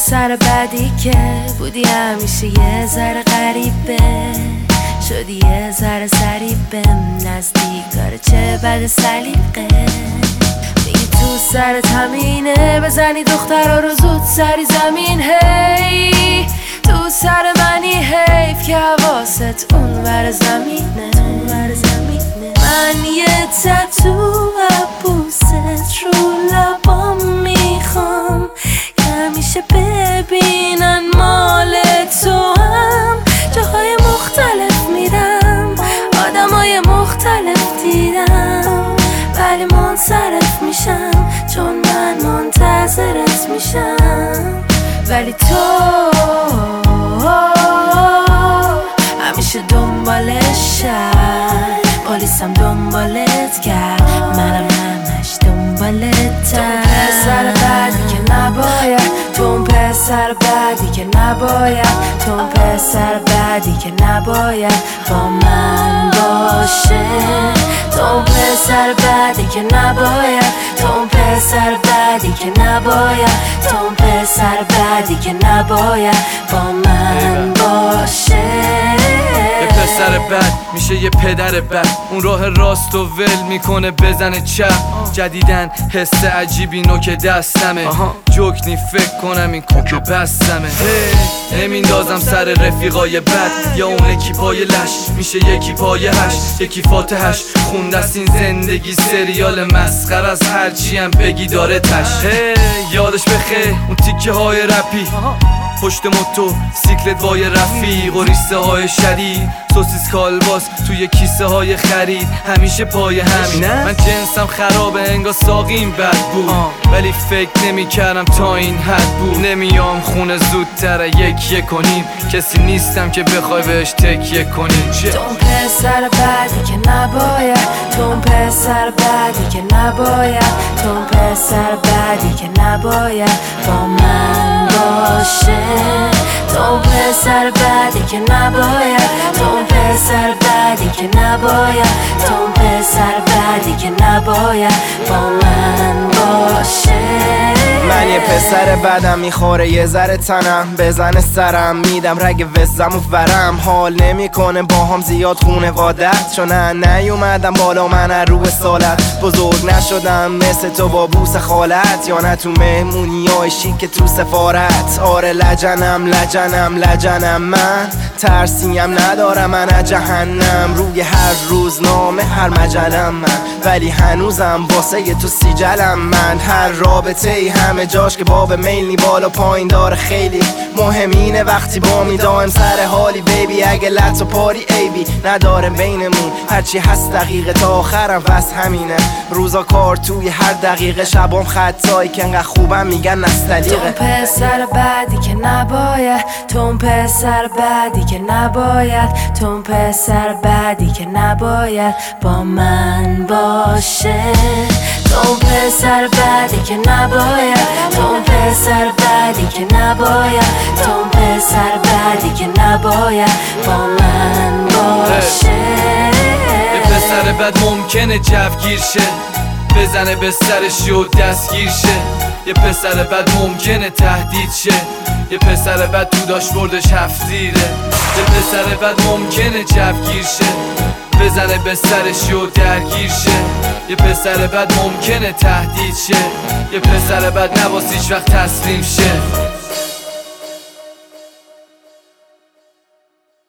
پسر بعدی که بودی همیشه یه ذره غریبه، شدی یه ذره سریبه نزدیک داره چه بد سلیقه. میگی تو سرت همینه بزنی دخترها رو زود سری زمین. هی تو سر منی حیف که حواست اون ور زمینه. من یه تتو عبوست رو لبام میخوام که همیشه ببینن مال تو هم. جاهای مختلف میرم آدمای مختلف دیدم، ولی منصرف میشم چون من منتظرت میشم. ولی تو همیشه دنبالشم، پلیسم دنبالت کرد منم همش دنبالتم. تو پسر بعدی که نباید، تو پسر بعدی که نباید، تو پسر بعدی که نباید با من باشه. تو پسر بعدی که نباید، تو پسر بعدی که نباید، تو پسر بعدی که نباید با من باشه. یه پسر بد میشه یه پدر بد، اون راه راست و ول میکنه بزنه چپ. جدیدن حس عجیبی نوک دستمه، جوکنی فکر کنم این کوک بستمه. نمیندازم سر رفیقای بد، یا اون یکی پای لش میشه یکی پای هش، یکی فاتحش خونده است این زندگی سریال مسخر از هرچی هم بگی داره تش. یادش بخیر اون تیکه های رپی پشت موتو سیکلت وای رفیق و ریسته های شدید، سوسیس کالباس توی کیسه های خرید، همیشه پای همین. من جنسم خرابه انگار ساقیم بد بود، ولی فکر نمی کردم تا این حد بود. نمیام خونه زودتر یک کنیم، کسی نیستم که بخوای بهش تکیه کنیم. تو پسر بعدی که نباید، تو پسر بعدی که نباید، تو پسر بعدی که نباید با من باشه. تو پسر بعدی که نباید، تو پسر بعدی که نباید، تو پسر بعدی که نباید با من باشه. من یه پسر بدم میخوره یه ذره تنم، بزنه سرم میدم رگ وزم و ورم. حال نمیکنه با هم زیاد خونوادت، چون نیومدم بالا من رو سالت. بزرگ نشدم مثل تو با بوس خالت، یا نه تو مهمونی های شیک تو سفارت. آره لجنم من، ترسیم ندارم من از جهنم. روی هر روزنامه هر مجلم من، ولی هنوزم واسه تو سیجلم من. هر رابطه ای همه جاش که باب میل نی بالا پایین داره، خیلی مهمینه وقتی با می دایم سر حالی بیبی. اگه لط و پاری ایبی نداره بینمون، هرچی هست دقیقه تا آخرم بس همینه. روزا کار توی هر دقیقه، شبام خطایی که انقدر خوبم میگن نستلیقه. تو پسر بعدی که نباید، تو پسر بعدی که نباید، تو پسر بعدی که نباید با من باشه. تو پسر بعدی که نباید، تو پسر بعدی که نباید، تو پسر بعدی که نباید با من باشه. یه پسر بد ممکنه جوگیر شه، بزنه به سرش و دستگیر شه. یه پسر بد ممکنه تهدید شه، یه پسر بد تو داشبوردش هفتیره. یه پسر بد ممکنه جوگیر شه، بزنه به سرش و درگیر شه. یه پسر بد ممکنه تهدید شه، یه پسر بد نباس هیچ وقت تسلیم شه.